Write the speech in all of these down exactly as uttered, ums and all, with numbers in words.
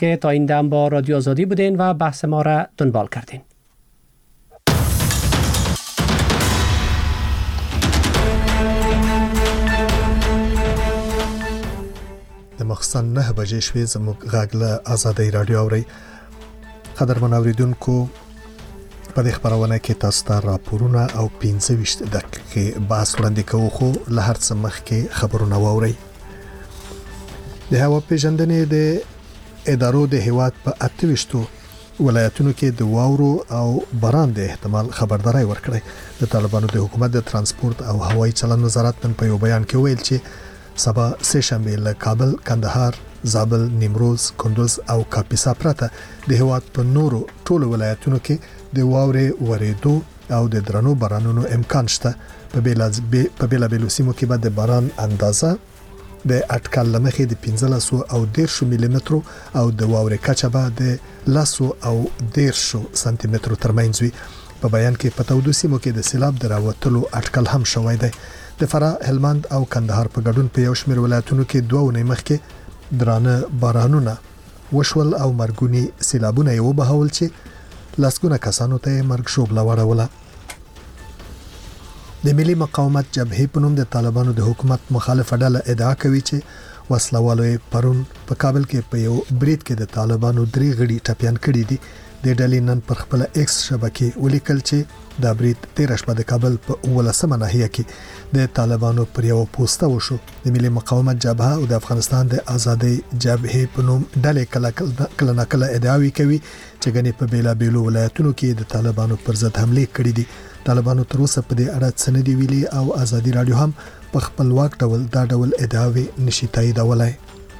که تا این دم با رادیو آزادی بودین و بحث ما را دنبال کردین. د مخصن نه بجې شوې زموږ غږ له آزادۍ رادیو اورئ. قدرمن اوریدونکو، په دې خبرونه کې تاسو ته راپورونه او پنځه ویشت دقیقې بحث وړاندې کوو، خو له هر څه مخکې خبرونه واورئ. د هوا پیژندنې د ادارو د هیواد په اته ویشتو ولایتونو کې د واورو او باران د احتمال خبرداري ورکړې. د طالبانو د حکومت د ترانسپورت او هوایي چلند وزارت نن په یو بیان کې ویل چې سبا سه شنبه له کابل، کندهار، زابل، نیمروز، کندوز او کاپیسا پرته د هیواد په نورو ټولو ولایتونو کې د واورې ورېدو او د درنو بارانونو امکان شته. په بیلابیلو سیمو کې به د باران اندازه د اټکل لمخې د پنځلس او دېرش ملي مترو او د واورې کچه به د لس او دېرش سانتي مترو ترمنځ وي. په بیان کې په تودو سیمو کې د سیلاب د راوتلو اټکل هم شوی دی. د فراه، هلمند او کندهار په ګډون په یو شمېر ولایتونو کې دوه اونۍ مخکې درانه بارانونه وشول او مرګونی سیلابونه یې وبهول چې لسګونه کسانو ته مرګ ژوبله واړوله. د ملي مقاومت جبهې په نوم د طالبانو د حکومت مخالفه ډله ادعا کوي چې وسلوالو پرون په کابل کې په یو برید کې د طالبانو درې غړي ټپيان کړي دي. د ډلې نن پر خپل ایکس شبکې ولیکل چې دا برید تیر شپه د کابل په ولسمه ناحیه کې د طالبانو پر یو پوسټ وشو. د ملي مقاومت جبهه او د افغانستان د ازادۍ جبهې په نوم ډلې کله کله ناکله ادعاوي کوي چې غني په بیلا بیلو ولایتونو کې د طالبانو پر ضد حمله کړې دي. طالبانو تر اوسه په دې اړه څه نه دی ویلي او ازادي رادیو هم په خپلواک ډول دا ډول ادعاوي نشي تاییدولای.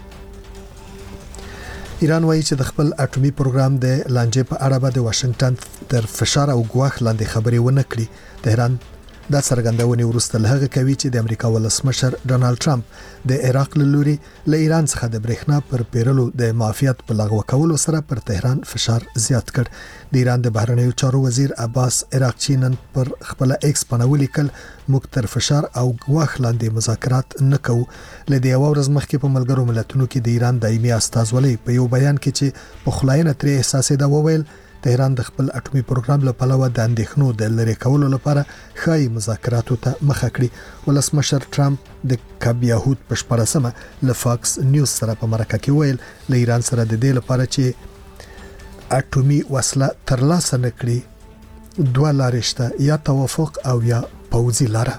ایران وایي چې د خپل اټومي پروګرام د لانجې په اړه به د واشنگټن تر فشار او ګواښ لاندې خبرې ونه کړي. تهران دا څرګندونه وروسته له هغه کوي چې د امریکا ولسمشر ډونالد ټرمپ د عراق له لوري له ایران څخه د برېښنا پر پیرلو د معافیت په لغوه کولو سره پر تهران فشار زیات کړ. د ایران د بهرنیو چارو وزیر عباس عراقچی نن پر خپل ایکس باندې ولیکل موږ تر فشار او ګواښ لاندې مذاکرات نه کوو. له دې یو ورځ مخکې په ملګرو ملتونو کې د ایران دایمي استازولۍ په یو بیان کې چې په خلاینه ترې احساسې دا وویل تهران د خپل اټومي پروګرام له پلوه د اندېښنو د لری کولو لپاره خای مذاکراتو ته مخه کړی. ولسمشر ټرمپ د کابیاهود په شپږمه له فاکس نیوز سره په مرکه کې ویل له ایران سره د دې لپاره چې اټومي وسله ترلاسه نکړي دوه لارې شته، یا توافق او یا پوځي لاره.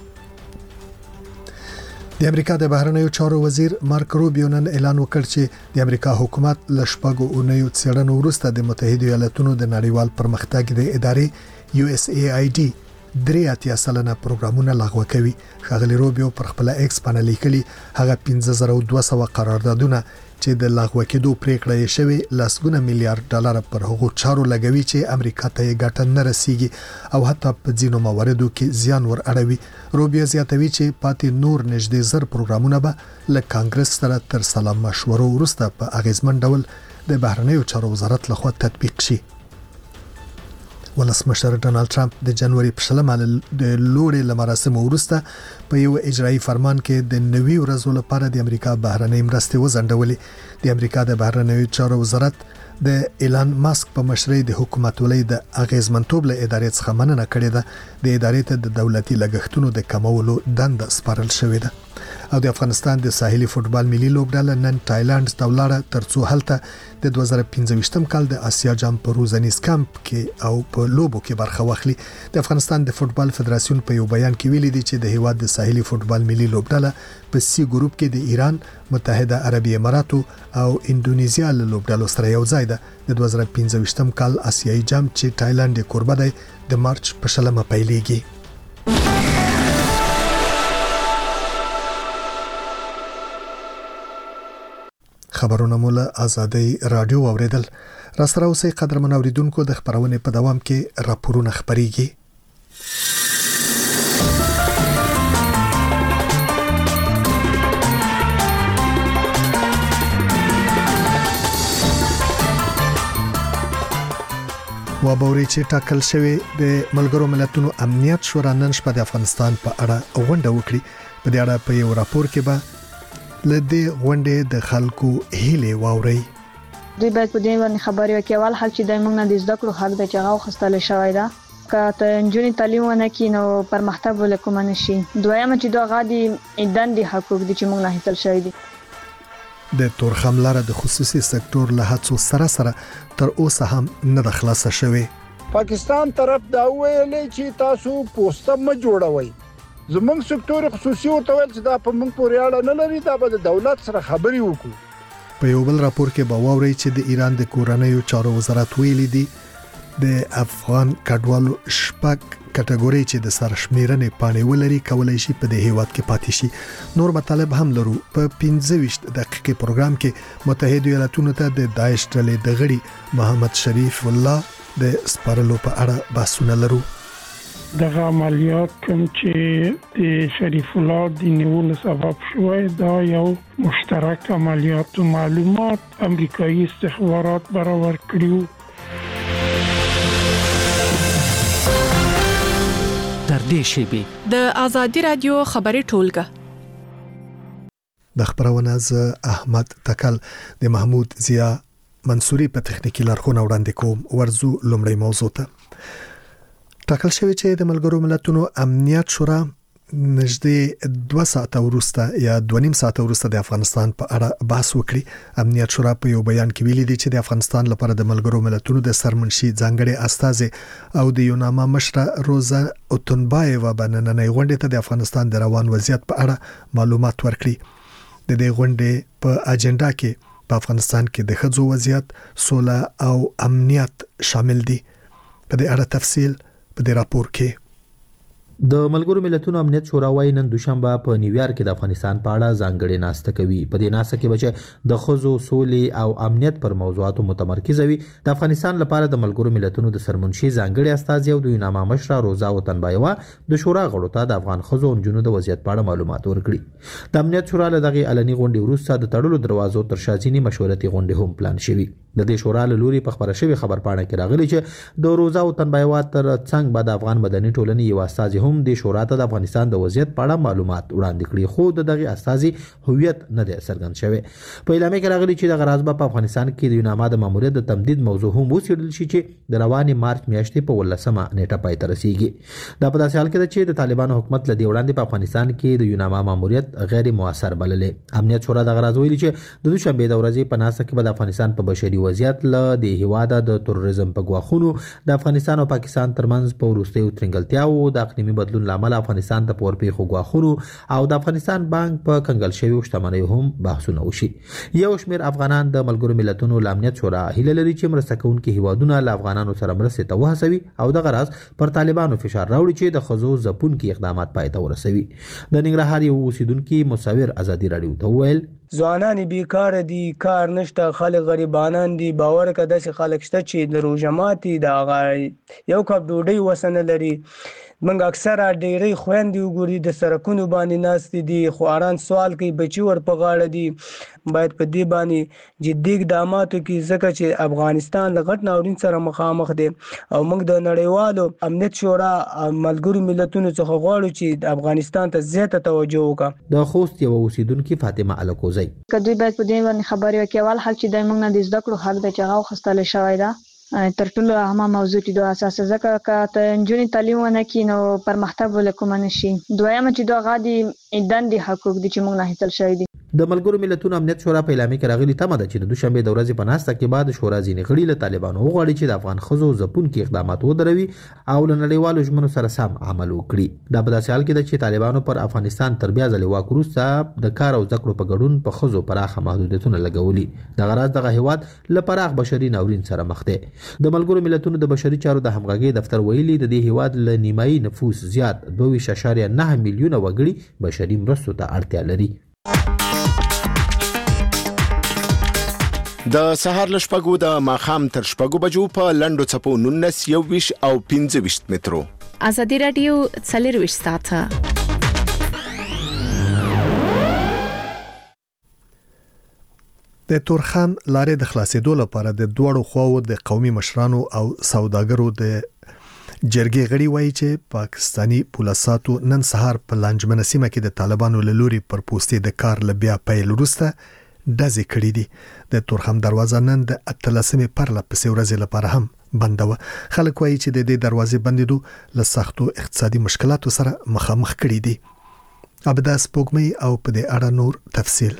د امریکا د بهرنیو چارو وزیر مارک روبیو نن اعلان وکړ چې د امریکا حکومت له شپږو اونیو څېړنو وروسته د متحده ایالاتونو د نړیوال پرمختګ د ادارې یو اس ای آی ډي درې اتیا سلنه پروګرامونه لغوه کوي. ښاغلي روبیو پر خپل ایکس باندې لیکلي هغه پنځه زره دوه سوه قراردادونه چې د لغوه کېدو پریکړه یې شوې لسګونه میلیارډ ډالر پر هغو چارو لګوي چې امریکا ته یې ګټه نه رسیږي او حتی په ځینو مواردو کې زیان ور اړوي. روبیو زیاتوي چې پاتې نور نږدې زر پروګرامونه به له کانګرس سره تر سلا مشورو وروسته په اغیزمن ډول د بهرنیو چارو وزارت لخوا تطبیق شي. ولسمشر ډونالد ټرمپ د جنوري په شلمه د لوړې لمراسم وروسته په یو اجرایي فرمان کې د نوي ورځو لپاره د امریکا بهرنۍ مرستې وځنډولې. د امریکا د بهرنیو چارو وزارت د ایلان ماسک په مشرۍ د حکومت ولې د اغیزمنتوب له ادارې څخه مننه کړې ده. د ادارې ته د دولتي لګښتونو د کمولو دنده سپارل شوې ده. او د افغانستان د ساحلي فوټبال ملي لوبډله نن تایلند ته ولاړه ترڅو هلته د دوه زره پنځه کال د آسیا جام په روزنیز کمپ کې او په لوبو کې برخه واخلي. د افغانستان د فوټبال فدراسیون په یو بیان کې ویلي دی چې د هیواد د ساحلي فوټبال ملي لوبډله په سی ګروپ کې د ایران، متحده عربي اماراتو او انډونیزیا له لوبډلو سره یو ځای ده. د دوه زره پنځه کال آسیایي جام چې تایلند یې کوربه دی د مارچ په شلمه پیلېږي. خبرونه مو له آزادۍ رادیو اوریدل. را سره اوسئ قدرمن اوریدونکو، د خبرونې په دوام کې راپورونه خبريږي. وابوري چې ټاکل شوی د ملګرو ملتونو امنیت شورا نن شپه د افغانستان په اړه غونډه وکړي. په دې اړه په یو راپور کې به لدې غونډې د خلکو هیله واوري. دوی باید په دې باندې خبرې وکړي. اول حق چې د موږ نه د زده کړو حق د چغاو خستل شوی دا که ته نجونې تعلیم ونه کړي نو پرمختګ ول کوم نشي. دویم چې دا غادي دندې حقوق دي چې موږ نه هیڅ شوی دي. د تورخم لاره د خصوصي سکتور له هڅو سره سره تر اوسه هم نه د خلاصه شوی. پاکستان طرف دا ویلې چې تاسو پوسټه م جوړوي. زموږ سکتور خصوصي ورته ویل چې دا په موږ پورې اړه نه لري، دا به د دولت سره خبرې وکړو. په یو بل راپور کې به واوري چې د ایران د کورنیو چارو وزارت ویلي دی د افغان کډوالو شپږ کټګوري چې د سرشمیرنې پاڼې ولري کولای شي په دې هیواد کې پاتې شي. نور مطالب هم لرو. په پنځه ویشت دقیقې پروګرام کې متحده ایالاتونو ته د داعش ډلې د غړي محمد شریف الله د سپارلو په اړه بحثونه لرو. دغه عملیات کوم چې د شریف الله د نیولو سبب شوی دا یو مشترک عملیات او معلومات امریکایي استخبارات برابر کړیو. تر دې شی د ازادي رادیو خبري ټولګه د خبرونه ز احمد تکل د محمود ضیا منصوري په تخنیکی لارښوونه وړاندې کوم. ورزو لومړی موضوع ته ټاکل شوی چې د ملګرو ملتونو امنیت شورا نږدې دوه ساعته وروسته یا دوه نیم ساعته وروسته د افغانستان په اړه بحث وکړي. امنیت شورا په یو بیان کې ویلي دی چې د افغانستان لپاره د ملګرو ملتونو د سرمنشي ځانګړي استازي او د یوناما مشره روزا اوتنبایوا بنننۍ غونډې ته د افغانستان د روان وضعیت په اړه معلومات ورکړي. د دې غونډې په اجنډا کې په افغانستان کې د ښځو وضعیت، سوله او امنیت شامل دي. په دې اړه تفصیل په دې راپور کې. د ملګرو ملتونو امنیت شورا وايي نن دوشنبه په نیویارک کې د افغانستان په اړه ځانګړې ناسته کوي. په دې ناسته کې بچ د خزو سولې او امنیت پر موضوعاتو متمرکز وي. د افغانستان لپاره د ملګرو ملتونو د سرمنشي ځانګړي استازي او د یوناما مشره روزا وطنبایوا د شورا غړو ته د افغان خزو او جنونو د وضعیت په اړه معلومات ورکړي. د امنیت شورا له دغه علني غونډې وروسته د تړلو دروازو تر شا ځینې مشورتي غونډې هم پلان شوي. د دې شورا له لوري په خبره شوی خبر پاڼه کې راغلی چې د روزا وطنبایوا تر څنګ بعد افغان مدني ټولنې یو استازي هم د شورا ته د افغانستان د وضعیت په اړه معلومات وړاندې کړي، خو د دغه استازي هویت نه دی څرګند شوی. په اعلامیه کې راغلی چې د غرض په افغانستان کې د یوناما د ماموریت د تمدید موضوع هم وڅېړل شي چې د رواني مارچ میاشتې په ولسمه نیټه پای ته رسیږي. دا په داسې حال کې ده چې د طالبانو حکومت له دې وړاندې په افغانستان کې د یوناما ماموریت غیر موثر بللې. امنیت شورا د غرض ویلي چې د دوشنبه د ورځې په ناسه کې به د افغانستان په بشري وضعیت له د هیواد د تروریزم په غواخونو د افغانستان او پاکستان ترمنځ په وروستیو ترنګلتیاو د اقلیمي بدلون لامل افغانستان ته پورپیښو غواخونو او د افغانستان بانک په کنګل شوی شتمنۍ هم بحثونه وشي. یو شمېر افغانان د ملګرو ملتونو د امنیت شورا هیله لري چې مرسته کوونکي هیوادونه له افغانانو سره مرسته ته وهڅوي او د غرض پر طالبانو فشار راوړي چې د خزو ځپونکي اقدامات پای ته ورسوي. د ننګرهار یو اوسیدونکي مصور ازادي رادیو ته وویل ځوانان بیکار دي، کار نشته، خلک غریبانان دي. باور کړه داسې خلک شته چې د روژه ماتي د یو کپ ډوډۍ وسنه لري. منګ اکثره ډېری خويندې وګوري د سرکونو باندې ناست دي، خواران سوال کوي، بچي ور په غاړه دي. باید په دې باندې جدي اقدامات وکړي ځکه چې افغانستان له غټ ناورین سره مخامخ دی او موږ د نړیوالو امنیت شورا ملګرو ملتونو څخه غواړو چې افغانستان ته زیاته توجه وکړي. د خوست یو اوسیدونکي فاطمه الکوزی کدی باید په دې باندې خبرې وکړي. اول حق چې د موږ نه د زده کړو حق د چغاو خستل شوی دا تر ټولو اهمه موضوع دی د اساس ځکه چې ته نجونې تعلیم ونه کړي نو پرمختګ ول کوم نشي. دویم چې دا غادي دندې حقوق دي چې موږ نه هیڅ شوی دي. د ملګرو ملتونو امنیت شورا په اعلامیه کې راغلی تمه ده چې د دوشنبه د ورځې په ناسته کې بعد شورا ځینې غړي له طالبانو وغواړي چې د افغان خزو ځپونکي اقدامات ودروي او له نړیوالو ژمنو سره سم عمل وکړي. دا په داسې حال کې ده چې طالبانو پر افغانستان تر بیا ځلې واک وروسته د کار او زده کړو په ګډون په خزو پراخه محدودیتونه لګولي. د غرض دغه هیواد له پراخ بشري ناورین سره مخ دی. د ملګرو ملتونو د بشري چارو د همغږي دفتر ویلي د دې هیواد له نیمایي نفوس زیات دوه ویشت اعشاریه نه میلیونه وګړي بشري مرستو ته اړتیا لري. د سهار ل شپږو د ماخام تر شپږو بجو په لندو چپو نونس یو ویش او پنځه ویش مترو. ازادي رادیو څلرویشت ساعته. د تورخم لارې د خلاصېدو لپاره د دوړو خواو د قومي مشرانو او سوداګرو د جرګې غړي وایي چې پاکستانی پولیساتو نن سهار په لانجمن سیمه کې د طالبانو له لوري پر پوستې د کار لبیا پیل وروسته ډزې کړې دي. د تورخم دروازه نن د اتلسمې پرله پسې ورځې لپاره هم بنده وه. خلک وایي چې د دې دروازې بندېدو له سختو اقتصادي مشکلاتو سره مخامخ کړي دي. ابدا سپوږمۍ او په دې اړه نور تفصیل.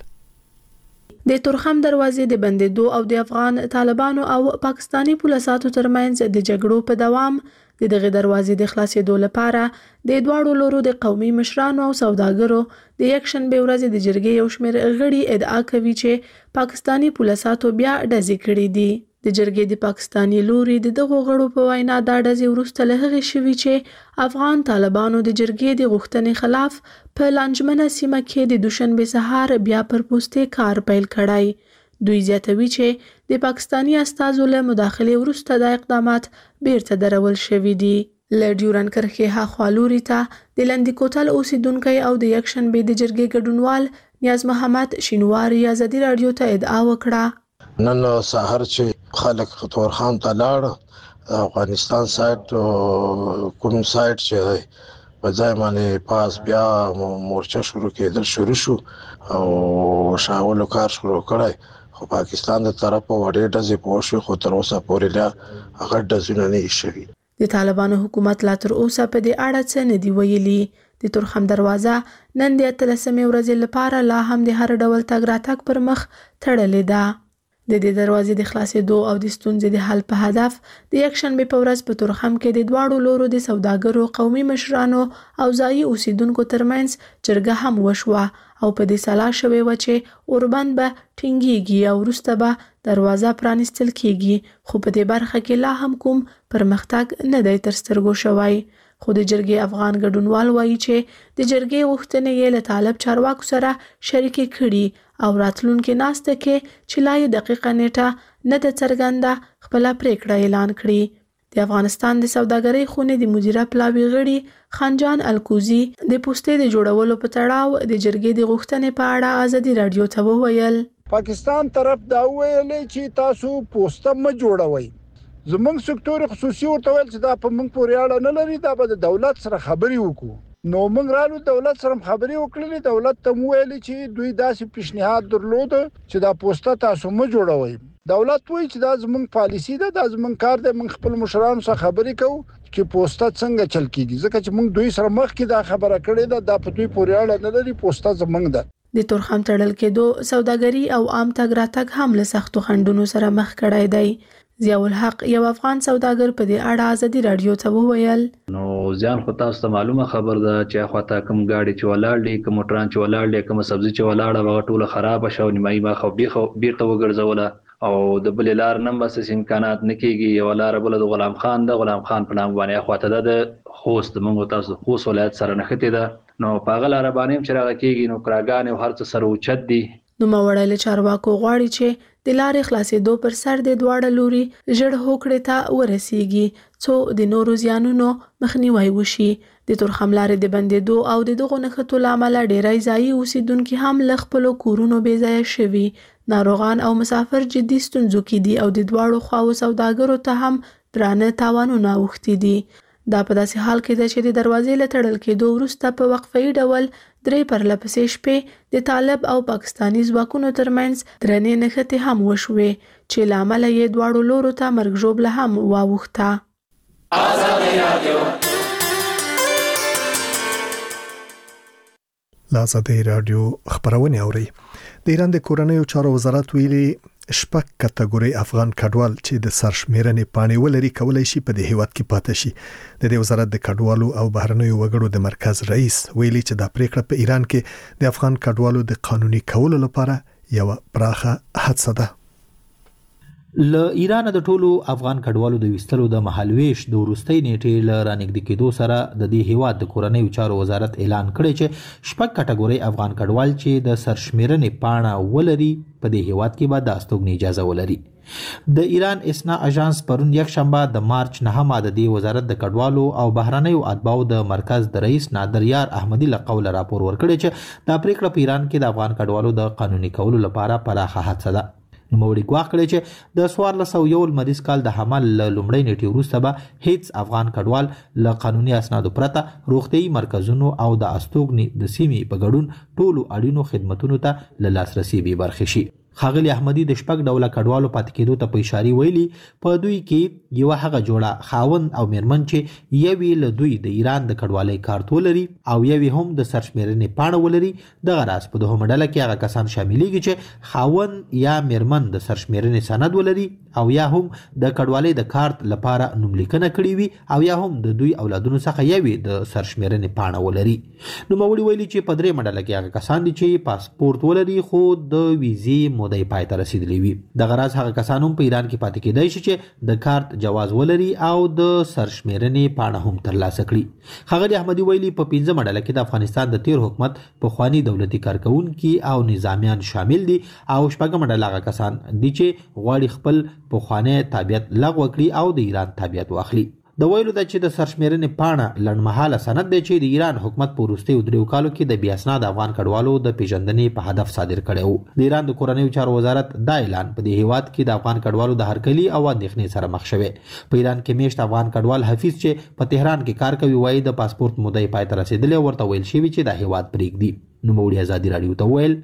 د تورخم دروازې د بندېدو او د افغان طالبانو او پاکستانی پولیساتو ترمنځ د جګړو په دوام د دغه دروازې د خلاصېدو لپاره د دواړو لورو د قومي مشرانو او سوداګرو د یک شنبه ورځې د جرګې یو شمېر غړي ادعا کوي چې پاکستانی پولیساتو بیا ډزې کړې دي. د جرګې د پاکستانی لوري د دغو غړو په وینا دا ډزې وروسته له هغې شوي چې افغان طالبانو د جرګې د غوښتنې خلاف په لانجمنه سیمه کې د دوشنبه سهار بیا پر پوستې کار پیل کړی. دوی زیاتوي چې د پاکستانی استازو له مداخلې وروسته دا اقدامات بیرته درول شوي دي. له ډیورنډ کرښې هاخوا لوري ته د لندي کوتل اوسیدونکی او د یکشنبې د جرګې ګډونوال نیاز محمد شینواری ازادي رادیو ته ادعا وکړه. نن سحر چې خلک تورخم ته لاړ افغانستان سایت کوم سایت چې په ځای باندې پاس بیا مورچه شروع کېدل شروع شو او شاولو کار شروع کړی خو پاکستان د طرفه وړې ډزې پوه شو خو تر اوسه پورې لا هغه ډزونه نه شوي. د طالبانو حکومت لا تر اوسه په دې اړه څه نه دی ویلي. د تورخم دروازه نن د اتلسمې ورځې لپاره لا هم د هر ډول تګ راتګ پر مخ تړلې ده. د دې دروازې د خلاصېدو او د ستونزې د حل په هدف د یکشنبې په ورځ په تورخم کې د دواړو لورو د سوداګرو قومي مشرانو او ځایي اوسیدونکو ترمنځ جرګه هم وشوه او په دې سلا شوې وه چې اوربند به ټینګېږي او وروسته به دروازه پرانیستل کېږي. خو په دې برخه کې لا هم کوم پرمختګ نه دی تر سترګو شوی. خو د جرګې افغان ګډونوال وایي چې د جرګې غوښتنې یې له طالب چارواکو سره شریکې کړي او راتلونکې ناسته کې چې لا یې دقیقه نیټه نه ده څرګنده خپله پریکړه اعلان کړي. د افغانستان د سوداګرۍ خونې د مدیره پلاوي غړي خانجان الکوزي د پوستې د جوړولو په تړاو د جرګې د غوښتنې په اړه ازادي رادیو ته وویل. پاکستان طرف دا ویلې چې تاسو پوسټه م جوړوي. زمونږ سکتور خصوصي ورته ویل چې دا په موږ پورې اړه نه لري، دا به د دولت سره خبرې وکړو. نو موږ رالو دولت سره خبرې وکړلې، دولت ته مو ویل چې دوی داسې پیشنهاد درلود چې دا پوسټه تاسو م جوړوي. دولت وایي چې دا زمونږ پالیسی ده، دا زمونږ کار دی، موږ خپل مشرانو سره خبرې کوو چې پوسټه څنګه چل کیږي، ځکه چې موږ دوی سره مخکې دا خبره کړې ده، دا په دوی پورې اړه نه لري، پوسټه زمونږ ده. د تورخم تړل کېدو سوداګري او عام تګ راتګ هم له سختو خنډونو سره مخ کړی دی. ضیاء الحق یو افغان سوداګر په دې اړه ازادي رادیو ته وویل. نو ځان خو تاسو ته معلومه خبر ده چې خواته کوم گاډي چې ولاړ دي، کوم موټران چې ولاړ دي، کوم سبزي چې ولاړه هغه ټوله خراب شو، نیمایي ما خو بیرته وګرځوله او د بل لار نن بس امکانات نکېږي. یو لار بل د غلام خان د غلام خان په نام باندې خواته د خوست موږ تاسو خوست ولایت سره نښتې ده. نو په هغه لار باندې چې راغ کېږي نو کراګان او هر څه سره اوچت دي. نو موړل چارواکو غواړي چې د لارې خلاصېدو پر سر د دواړه لوري ژړ هوکړې ته ورسیږي څو د نورو زیانونو مخنیوي وشي. د تورخم لارې د بندېدو او د دغو نښتو له امله ډېری ځایي اوسیدونکي هم له خپلو کورونو بې ځایه شوي، ناروغان او مسافر جدي ستونزو کې دي او د دواړو خواو سوداګرو ته هم درانه تاوانونه اوښتي دي. دا په داسې حال کې ده چې د دروازې له تړل کېدو وروسته په وقفه‌يي ډول درې پرله پسې شپې د طالب او پاکستانی ځواکونو ترمنځ درنې نښتې هم وشوې چې له امله یې دواړو لورو ته مرګ ژوبله هم واوښته. له ازادي رادیو خبرونه اوري. د ایران د کورنیو چارو وزارت ویلي شپږ کټګوري افغان کډوال چې د سرشمیرنې پاڼې ولري کولای شي په دې هیواد کې پاتې شي. د دې وزارت د کډوالو او بهرنیو وګړو د مرکز رئیس ویلي چې دا پریکړه په ایران کې د افغان کډوالو د قانوني کولو لپاره یو پراخه هڅه ده. ل ایران د ټولو افغان کډوالو د وستلو د مهالويش د ورستۍ نیټې ل رانګد کېدو سره د دې هیواد د کورنیو چارو وزارت اعلان کړی چې شپږ کټګوري افغان کډوال چې د سرشمیرنې پاڼه ولري په دې هیواد کې به د استوګنې اجازه ولري. د ایران اسنا اژانس پرون یک شنبه د مارچ نهمه د دې وزارت د کډوالو او بهرنیو اتباعو د مرکز د رئیس نادر یار احمدی له قوله راپور ورکړی چې دا پریکړه په ایران کې د افغان کډوالو د قانوني کولو لپاره پراخه هڅه ده. نوموړي ګواښ کړی چې د څوارلس سوه یو لمریز کال د حمل له لومړۍ نیټې وروسته به هیڅ افغان کډوال له قانوني اسنادو پرته روغتیايي مرکزونو او د استوګنې د سیمې په ګډون ټولو اړینو خدمتونو ته له لاسرسي بې برخې شي. ښاغلي احمدي د شپږ ډوله کډوالو پاتې کېدو ته په اشارې ویلي په دوی کې یوه هغه جوړه خاوند او میرمن چې یوې له دوی د ایران د کډوالۍ کارت ولري او یوې هم د سرشمېرنې پاڼه ولري. دغه راز په دوهمه ډله کې هغه کسان شاملېږي چې خاوند یا میرمن د سرشمېرنې سند ولري او یا هم د کډوالۍ د کارت لپاره نوملیکنه کړې وي او یا هم د دوی اولادونو څخه یوې د سرشمېرنې پاڼه ولري. نوموړي ویلي چې په درېیمه ډله کې هغه کسان دي چې پاسپورت ولري خو د ویزې مودې پای ته رسیدلی وي. دغه راز هغه کسان هم په ایران کې پاتې کېدای شي چې د کارت جواز ولري او د سرشمېرنې پاڼه هم ترلاسه کړي. ښاغلي احمدي ویلي په پنځمه ډله کې د افغانستان د تیر حکومت پخواني دولتي کارکوونکي او نظامیان شامل دي او شپږمه ډله هغه کسان دي چې غواړي خپل پخوانی تابعیت لغوه کړي او د ایران تابعیت واخلي. د ویلو ده چې د سرشمېرنې پاڼه لنډمهاله سند دی چې د ایران حکومت په وروستیو دریو کالو کې د بې اسناده افغان کډوالو د پیژندنې په هدف صادر کړی و. د ایران د کورنیو چارو وزارت دا اعلان په دې هیواد کې د افغان کډوالو د هرکلي او اندېښنې سره مخ شوی. په ایران کې میشت افغان کډوال حفیظ چې په تهران کې کار کوي وایي د پاسپورت مودې پای ته رسېدلی او ورته ویل شوي چې دا هیواد پرېږدي. نوموړي ازادي راډیو ته وویل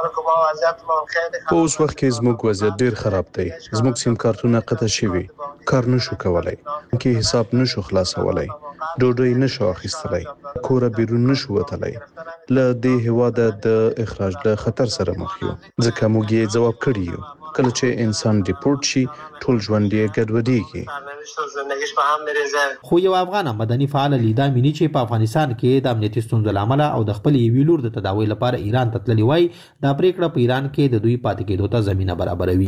په اوس وخت کې زموږ وضعیت ډیر خراب دی. زموږ سیم کارتونه قطع شوي، کار نشو کولای، کې حساب نشو خلاصولای، ډوډۍ نشو اخیستلای، کوره بیرون نشو وتلای. له دې هیواده د اخراج له خطر سره مخ یو ځکه موږ یې ځواب کړی یو. کله چې انسان ډیپورت شي ټول ژوند یې ګډوډېږي. خو یو افغان مدني فعال لیدا مینی چې په افغانستان کې د امنیتي ستونزو له امله او د خپل یوې لور د تداوی لپاره ایران ته تللی وای دا پریکړه په ایران کې د دوی پاتې کېدو ته زمینه برابروي.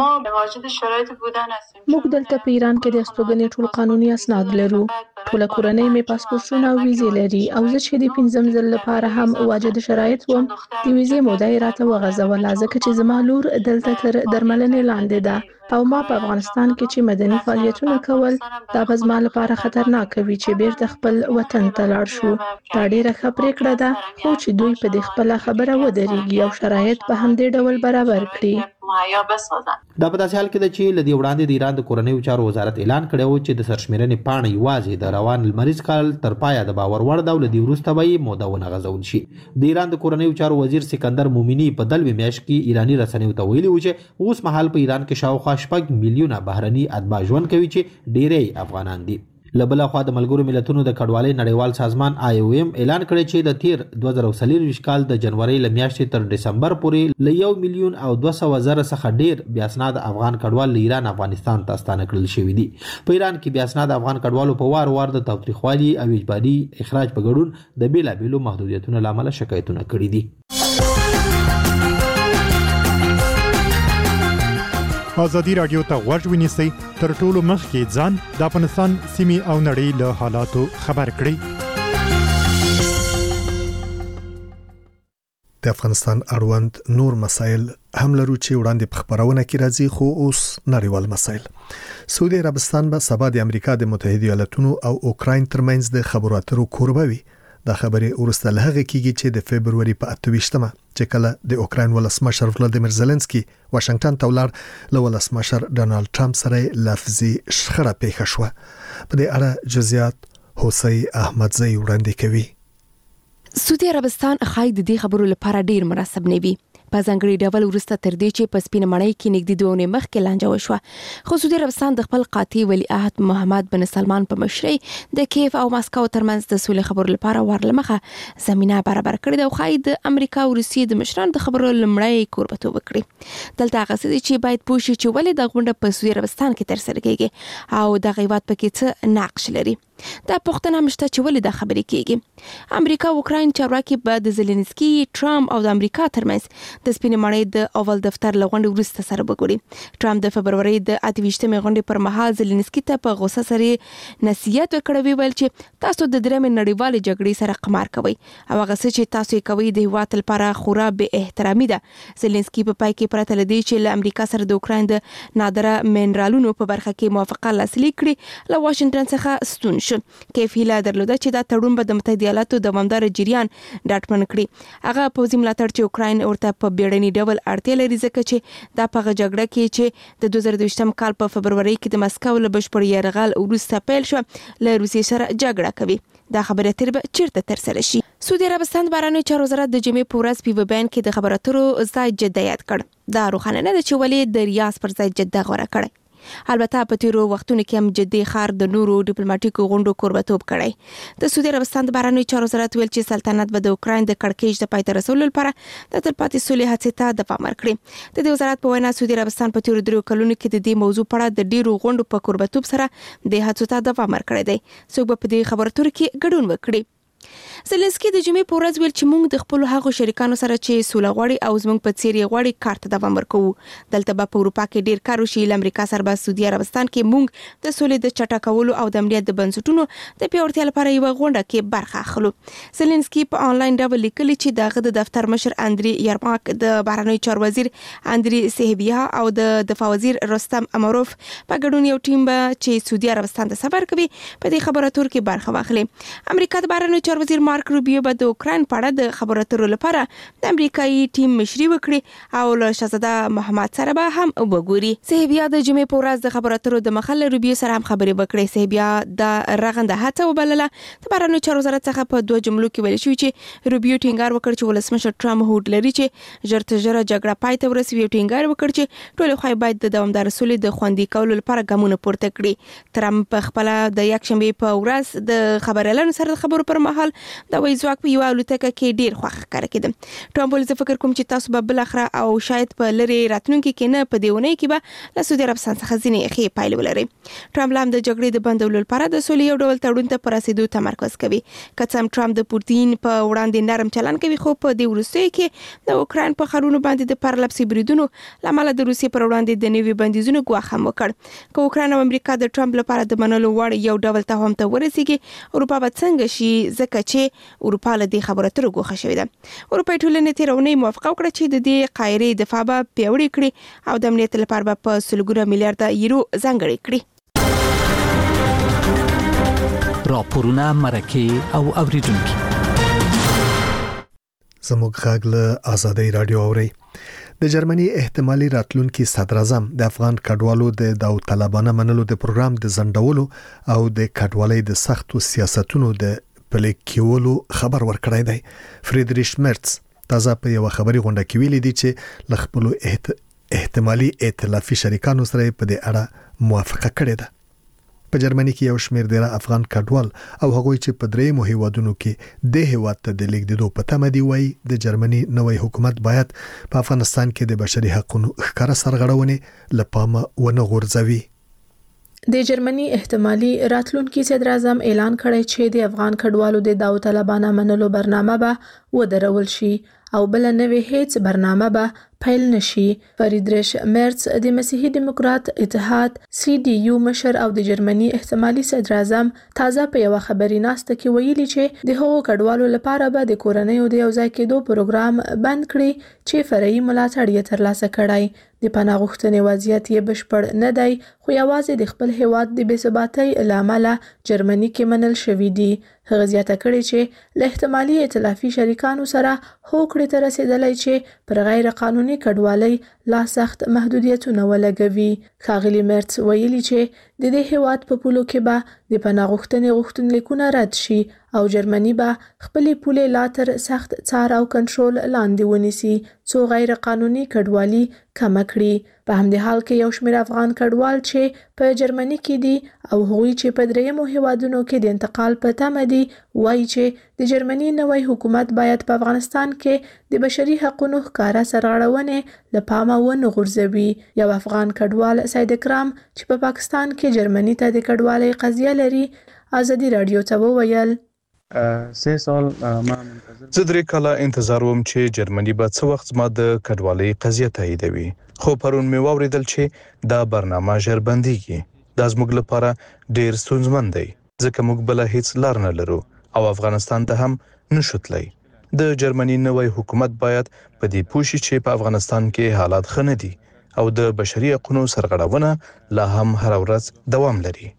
موږ دلته په ایران کې د استوګنې ټول قانوني اسناد لرو. ټوله کورنۍ مې پاسپورتونه او ویزې لري او زه چې د پنځم ځل لپاره هم واجد شرایط وم د ویزې موده یې راته وغځوله ځکه چې زما لور دلته تر درملنې لاندې ده او ما په افغانستان کې چې مدني فعالیتونه کول دا به زما لپاره خطرناک وي چې بیرته خپل وطن ته لاړ شو. دا ډیره ښه پریکړه ده خو چې دوی په دې خپله خبره ودرېږي او شرایط په همدې ډول برابر کړي. دا په داسې حال کې ده چې له دې وړاندې د ایران د کورنیو چارو وزارت اعلان کړی و چې د سرشمېرنې پاڼه یوازې د روان لمریز کال تر پایه د باور وړ ده او له دې وروسته به یې موده ونه غځول شي. د ایران د کورنیو چارو وزیر سکندر مومني په دلوي میاشت کې ایراني رسنیو ته ویلي و چې اوس مهال په ایران کې شاوخوا شپږ میلیونه بهرني اتباع ژوند کوي چې ډیری افغانان دي. له بله خوا د ملګرو ملتونو د کډوالۍ نړیوال سازمان آی او ایم اعلان کړی چې د تیر دوه زره څلرویشت کال د جنورۍ له میاشتې تر ډسمبر پورې له یو میلیون او دوه سوه زره څخه ډیر بې اسناده افغان کډوال له ایران افغانستان ته ستانه کړل شوي دي. په ایران کې بې اسناده افغان کډوالو په وار وار د تاوتریخوالي او اجباري اخراج په ګډون د بېلابېلو محدودیتونو له امله شکایتونه کړي دي. ازادي راډیو ته غوږ ونیسئ تر ټولو مخکې ځان د افغانستان سیمې او نړۍ له حالاتو خبر کړئ. د افغانستان اړوند نور مسایل هم لرو چې وړاندې په خبرونه کې راځي خو اوس نړیوال مسایل. سعودي عربستان به سبا د امریکا د متحده ایالاتونو او اوکراین ترمنځ د خبرو اترو کوربه وي. دا خبرې ورسته له هغه کېږي چې د فبروري په اته ویشتمه چې کله د اوکراین ولسمشر ولادیمیر زيلنسکي واشنگټن ته ولاړ له ولسمشر ډونالد ټرمپ سره لفظي شخړه پیښه شوه. په دې اړه جزئیات حسین احمدزی وړاندې کوي. سعودي عربستان خای د دې خبرو لپاره ډیر مناسب نه وي. په ځانګړي ډول ورسته تر دې چې په سپینه مړۍ کې نږدې دوه اونۍ مخکې لانجه وشوه. خو سعودي عربستان د خپل قاطع ولیعهد محمد بن سلمان په مشرۍ د کیف او ماسکو ترمنځ د سولې خبرو لپاره ورلمخه زمينه برابر کړې ده او خای د امریکا او روسیې د مشرانو د خبرو لمړی کوربتوب وکړي. دلته هغه څه چې باید پوه شي چې ولې د غونډه په سعودي عربستان کې ترسره کیږي او د غیبت پکې څه نقش لري. دا پوښتنه مشته چې ولې دا خبرې کیږي. امریکا او اوکراین چارواکي به د زيلنسکي، ټرمپ او د امریکا ترمنځ د سپینې مړۍ د اول دفتر لغونډې وروسته سره وګوري. ټرمپ د فبروري د اته ویشتمې غونډې پر مهال زيلنسکي ته په غوسه سره نصیحت وکړی ویل چې تاسو د درېمې نړیوالې جګړې سره قمار کوئ او هغه څه چې تاسو کوي د هیواد لپاره خورا بې احترامي ده. زيلنسکي په پای کې پرته لدی چې له امریکا سره د اوکراین د نادره منرالونو په برخه کې موافقه لاسلیک کړي له واشنگټن څخه ستون شو. کیف هیله درلوده چې دا تړون به د متحده ایالاتو دوامدار جریان ډاډمن کړي. هغه پوځي ملاتړ چې اوکراین ورته په بیړني ډول اړتیا لري ځکه چې دا په جګړه کې چې د دوه زره دوه کال په فبروري کې د مسکو له بشپړ یرغل وروسته پیل شو له روسیې سره جګړه کوي. دا خبره تر به چیرته تر سره شي. سعودي عربستان بهرنیو چارو وزارت د جمعې په ورځ په بیان کې د خبرو اترو ځای جده یاد کړ. دا روښانه نه ده چې ولې د ریاض پر ځای جده غوړه کړي. البته په تیرو وختونو کې هم جدي خار د نورو ډیپلوماټیکو غونډو کوربتوب کړی. د سعودي عربستان د بهرنیو چارو وزارت ویل چې سلطنت به د اوکراین د کړکېچ د پای ته رسولو لپاره د تلپاتې سولې هڅې ته دوام ورکړي. د دې وزارت په وینا سعودي عربستان په تیرو درو کلونو کې د دې موضوع په اړه د ډیرو غونډو په کوربتوب سره د هڅو ته دوام ورکړی دی. څوک به په دې خبرو اترو کې ګډون وکړي. زلنسکي د جمعې په ورځ ویل چې موږ د خپل هغو شریکانو سره چې سوله غواړي او زموږ په څیر یې غواړي کار ته دوام ورکوو. دلته به په اروپا کې ډیر کار وشي. امریکا سره به سعودي عربستان کې موږ د سولې د چټکولو او د امنیت د بنسټونو د پیاوړتیا لپاره یو غونډه کې برخه اخلو. زلنسکي په انلاین ډول لیکلي چې دغه د دفتر مشر اندري یارماک، د بهرنیو چارو وزیر اندري سهبیا او د دفاع وزیر رستم امروف په ګډون یو ټیم به چې سعودي عربستان ته سفر کوي په دې خبرو اترو کې برخه واخلي. امریکا د بهرنیو چارو وزیر مارک روبیو به د اوکراین په اړه د خبرو اترو لپاره د امریکایي ټیم مشري وکړي او له شهزاده محمد سره به هم وګوري. سهبیا د جمعې په ورځ د خبرو اترو د مخله روبیو سره هم خبرې وکړې. سهبیا د رغنده هڅه وبلله. د بهرنیو چارو وزارت څخه په دوه جملو کې ویل شوی چې روبیو ټینګار وکړ چې ولسمشر ټرمپ هوډ لري چې ژر تر ژره جګړه پای ته ورسوي. ټینګار وکړ چې ټول خواهی باید د دوامدار سولې د خوندي کولو لپاره ګامونه پورته کړي. ټرمپ په خپل د یک شنبه په ورځ د خبريالانو سره خبرو پر مهال د وایي ځواک په یو الوتکه کې ډیر خوښ ښکار کېده. ټرمپ ولې فکر کوم چې تاسو به بل اخره او شاید په لری راتلونکي کې نه په دیونه کې به له سعودي عربستان څخه ځینې ښې پایلې ولري. ټرمپ لام د جګړې د بندولو لپاره د سولې یو ډول تړون ته پر رسیدو تمرکز کوي. که څه هم ټرمپ د پوتین په وړاندې نرم چلند کوي، خو په دې وروستیو کې د اوکراین په خارونو باندې د پرلپسې بریدونو لامل د روسیې پر وړاندې د نوي بندیزونو ګواښ هم وکړ. که اوکراین او امریکا د ټرمپ لپاره د منلو وړ یو ډول تفاهم ته ورسیږي، اروپا به څنګه شي؟ ځکه چې اروپا له دې خبرو اترو ګوښه شوې ده. اروپایي ټولنې تیرونې موافقه وکړه چې د دې قاهرې دفاع به پیاوړې کړي او د امنیت لپاره به په سلګونه میلیارډ یورو ځانګړي کړي. راپورونه مرکه او اوریدونکو زموږ غږ له آزادۍ رادیو اوري. د جرمني احتمالي راتلونکي صدر اعظم د افغان کډوالو د داوطلبانه منلو د پروګرام د زندولو او د کډوالۍ د سختو سیاستونو د پلي کولو خبر ورکړی دی. فریدریش مرتز تازه په یو خبري غونډه کې ویلي دی چې ل خپل احت... احتمالي ائتلافي شریکانو سره په دې اړه موافقه کړې ده. په جرمني کې یو شمېر ډېر افغان کډوال او هغوی چې په درې مهیوادونو کې د هیواد ته د لیږدېدو په تمه دي وایي د جرمني نوی حکومت باید په افغانستان کې د بشري حقوقو ښکاره سرغړونې له پامه ونه غورځوي. د جرمني احتمالي راتلونکي صدر اعظم اعلان کړی چې د افغان کډوالو د داوطلبانه منلو برنامه به ودرول شي او بل نوې هیڅ برنامه به پیل نشي. فریدریش مرتز د مسیحي دیموکرات اتحاد سی ډي یو مشر او د جرمني احتمالي صدر اعظم تازه په یو خبري ناسته کې ویلي چې د هغو کډوالو لپاره به د کورنیو د یو ځای کېدو پروګرام بند کړي چې فرعي ملاتړ یې ترلاسه کړی. د پناه غوښتنې وضعیت یې بشپړ نه دی، خو یوازې د خپل هیواد د بې ثباتۍ له امله جرمني کې منل شوي دي. هغه زیاته کړې چې له احتمالي ائتلافي شریکانو سره هوکړې ته رسیدلی چې پر غیر قانوني کډوالۍ لا سخت محدودیتونه ولګوي. ښاغلي مرتز ویلي چې د دې هیواد په پولو کې به د پناه غوښتنې غوښتنلیکونه رد شي او جرمني به خپلې پولې لا تر سخت څار او کنټرول لاندې ونیسي څو غیر قانوني کډوالي کمه کړي. په همدې حال کې یو شمېر افغان کډوال چې په جرمني کې دي او هغوی چې په درېیمو هیوادونو کې د انتقال په تمه دي وایي چې د جرمني نوی حکومت باید په افغانستان کې د بشري حقوقو ښکاره سرغړونې له پامه ونه غورځوي. یو افغان کډوال سید اکرام چې په پاکستان کې جرمني ته د کډوالۍ قضیه لري آزادي رادیو ته وویل سه سال ما زه درې کاله انتظار وم چې جرمني به څه وخت ما د کډوالۍ قضیه تاییدوي، خو پرون مې واوریدل چې دا برنامه ژر بنديږي. دا زموږ لپاره ډیر ستونزمن دی ځکه موږ بل هیڅ لار نه لرو او افغانستان ته هم نشو تللی. د جرمني نوی حکومت باید په دې پوه شي چې په افغانستان کې حالات ښه نه دي او د بشري حقوقو سرغړونه لا هم هر ورځ دوام لري.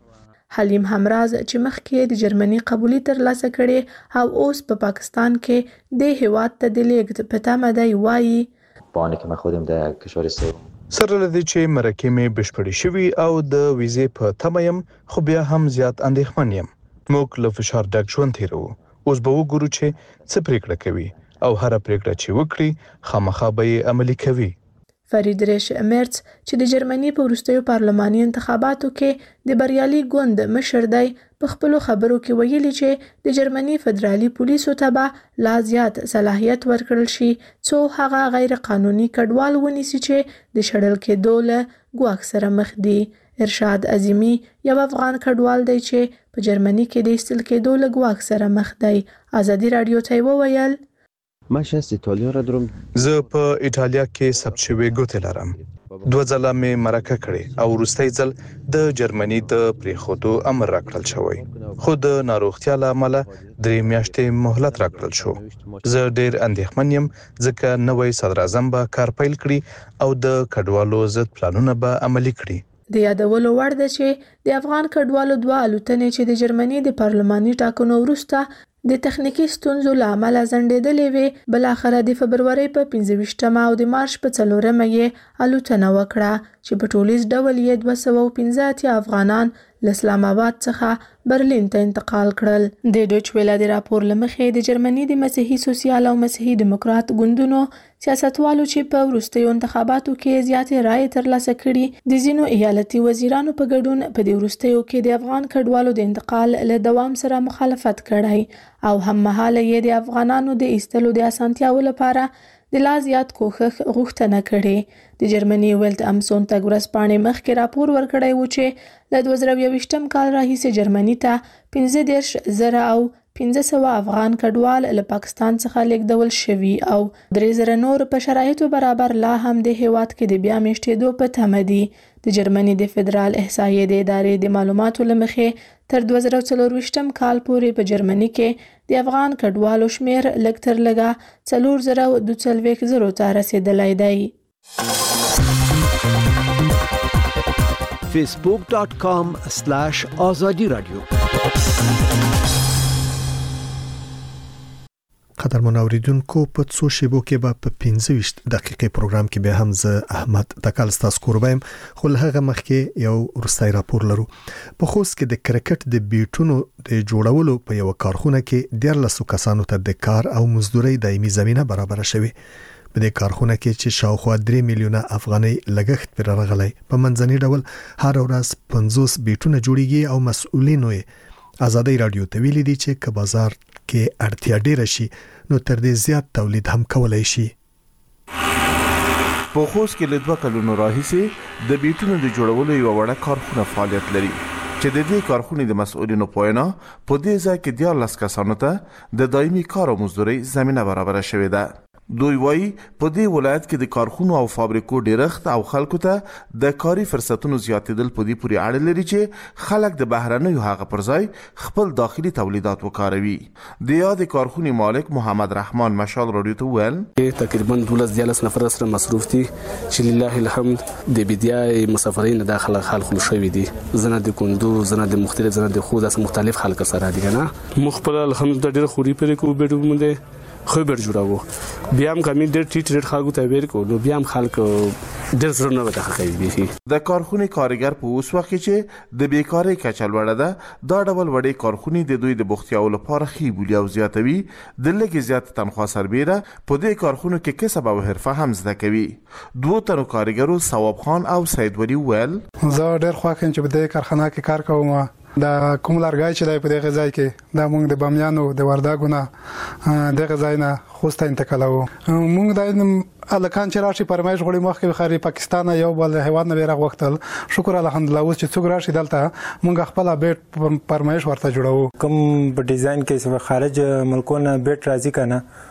حلیم همراز چې مخکې د جرمني قبولي ترلاسه کړې او اوس په پا پاکستان کې د هیواد ته د لیږد په تمه دی وایي با آنکه من خودم در کشور سوم سره لدی چې مرکه مې بشپړې شوي او د ویزې په تمه یم، خو بیا هم زیات اندېښمن یم. موږ له فشار ډک ژوند تیروو. اوس به وګورو چې څه پریکړه کوي او هره پریکړه چې وکړي خامخا به یې عملي کوي. فریدریش مرц چې د جرمني په وروستیو پارلماني انتخاباتو کې د بریالي ګوند مشر دی په خپلو خبرو کې ویلي چې د جرمني فدرالي پولیسو ته به لا زیات صلاحیت ورکړل شي څو هغه غیر قانوني کډوال ونیسي چې د شړل کېدو له ګواښ سره مخ دي. ارشاد عظیمی یو افغان کډوال دی چې په جرمني کې د ایستل کېدو له ګواښ سره مخ دی. ازادي راډیو ته وویل من شخص ایتالیا را دارم. زه په ایتالیا کې ثبت شوی ګوتې لرم. دوه ځله مې مرکه کړې او وروستی ځل د جرمني د پریښودو امر راکړل شوی، خو د ناروغتیا له امله درې میاشتې مهلت راکړل شو. زه ډېر اندېښمن یم ځکه نوی صدراعظم به کار پیل کړي او د کډوالو ضد پلانونه به عملي کړي. د یادولو وړ ده چې د افغان کډوالو دوه الوتنې چې د جرمني د پارلماني ټاکنو وروسته د تخنیکی ستونزو له امله ځنډېدلې وې، بلاخره د فبرورۍ په پنځه ویشتمه او د مارچ په څلورمه یې الوتنه وکړه چې په ټولیز ډول یې دوه سوه او پنځه اتیا افغانان له اسلام آباد څخه برلین ته انتقال کړل. د ډویچ ویله د راپور له مخې د جرمني د مسیحي سوسیال او مسیحي دیموکرات ګوندونو سیاستوالو چې په وروستیو انتخاباتو کې زیاتې رایې ترلاسه کړي د ځینو ایالتي وزیرانو په ګډون په دې وروستیو کې د افغان کډوالو د انتقال له دوام سره مخالفت کړی او هممهاله یې د افغانانو د ایستلو د اسانتیاو لپاره د لا زیات کوښښ غوښتنه کړې. د جرمني ویلت ام سونتګ ورځپاڼې مخکې راپور ورکړی و چې له دوه زره یوویشتم کال راهیسې جرمني ته پنځه دېرش زره او پنځه سوه افغان کډوال له پاکستان څخه لیږدول شوي او درې زره نور په شرایطو برابر لا هم د هیواد کې د بیا میشتېدو په تمه دي. د جرمني د فدرال احصایې د ادارې د معلوماتو له مخې تر دوه زره څلرویشتم کال پورې په جرمني کې د افغان کډوالو شمیر لږ تر لږه څلور زره دوه څلوېښت زرو ته رسېدلی دی. فیسبوک ډاٹ کام سلاش آزادی رادیو. قدرمن اوریدونکو په څو شیبو کې به په پنځه ویشت دقیقې پروګرام کې به هم زه احمد تکل ستاسو کوربایم، خو له هغه مخکې یو وروستی راپور لرو. په خوست کې د کرکټ د بیټونو د جوړولو په یو کارخونه کې دیارلسو کسانو ته د کار او مزدوري دایمي زمينه برابر شوه. په دې کارخونه کې چې شاوخوا درې میلیونه افغانۍ لګښت پر راغلی، په منځني ډول هر ورځ پنځوس بیټونه جوړیږي او مسؤلینو یې آزادي رادیو ته ویلي دي چې که بازار کې اړتیا ډیره شي نو تر دې زیات تولید هم کولای شي. په خوست کې له دوه کلونو راهیسې د بیټونو د جوړولو یو وړه کارخونه فعالیت لري چې د دې کارخونې د مسؤلینو پوینا په دې ځای کې دیارلس کسانو ته د دایمي کار او مزدوري زمينه برابر شوې ده. دوی وایي په دې ولایت کې د کارخونو او فابریکو ډیرښت او خلکو ته د کاري فرصتونو زیاتېدل په دې پورې اړه لري چې خلک د بهرنیو هغه پر ځای خپل داخلي تولیدات وکاروي. د یاد کارخونې مالک محمد رحمان مشال رادیو ته ویل تقریبا دولس دیالس نفر سره مصروف دي چې لله الحمد د بدايه مسافرین داخله خلک شوي دي، زنه د کندو زنه د مختلف زنه د خو داس مختلف خلک سره دي نه مخبل الحمد ډېر خوري پرې کو بیډو مونږ خو بر جوړاو بیا هم کمی ډېر ټیټ ریټ خلکو ته ورکو نو بیا هم خلکو ډېر زړه نه وته کوي. د کارخونه کارګر په اوس وخت کې چې د بیکاری کچل وړه ده دا ډول وړې کارخونه د دوی د بوختیاو لپاره خې بولی او زیاتوي د لږ زیات تنخواه سربېره په دې کارخونه کې کسب او حرفه هم زده کوي. دوه تنو کارګرو ثواب خان او سید ولی ویل زه ډېر خوښ یم چې په دې کارخانه کې کار کوم. دا کوم لارګای چې د په دغه ځای کې دا موږ د بامیانو د ورداګونه دغه ځای نه خوسته انتقالو موږ د الکان چې راشي پرمایش غوړي مخکې خاري پاکستان یو بل هیواد نه بیرغ وختل شکر الحمدلله اوس چې څوک راشي دلته موږ خپل بیت پرمایش ورته جوړو. کوم په ډیزاین کې خارج ملکونو بیت راځي کنه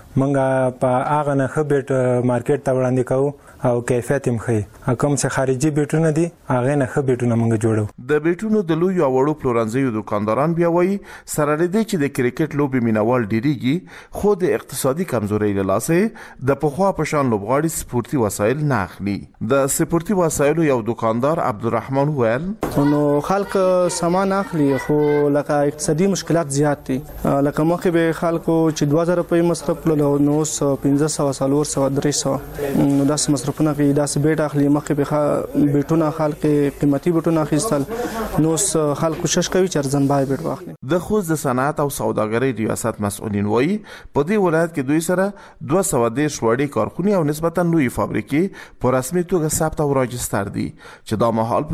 منګه په هغه نه خبرت مارکیټ ته وړاندې کوو او کیفیت هم خي کوم چې خارجي بیټونه دي هغه نه خبرتونه منګه جوړو د بیټونو د لوی او وړو پلورنځیو دکانداران بیا وایي سره لري چې د کرکټ لوبي مینوال ډیریږي خو د اقتصادي کمزوري له لاسه د پخوا په شان لوبغاړي سپورتي وسایل نه اخلي. د سپورتي وسایلو یو دکاندار عبدالرحمن ویل نو خلک سامان اخلي خو لکه اقتصادي مشکلات زیات دي لکه مخکې به خلکو چې دوه زره روپۍ مصرف کړل نو پنځه سوه څلور سوه درې سوه نو داسې مصرفونه کوي داسې بیټ اخلي مخکې به بیټونه خلک قیمتي بیټونه اخیستل نو خلک کوشش کوي چې ارزان بای بیټ واخلي. د خوست د صنعت او سوداګرۍ ریاست مسؤلین وایي په دې ولایت کې دوی سره دوه سوه دېرش وړې کارخونې او نسبتا لوی فابریکې په رسمي توګه ثبت او راجستر دي چې دا مهال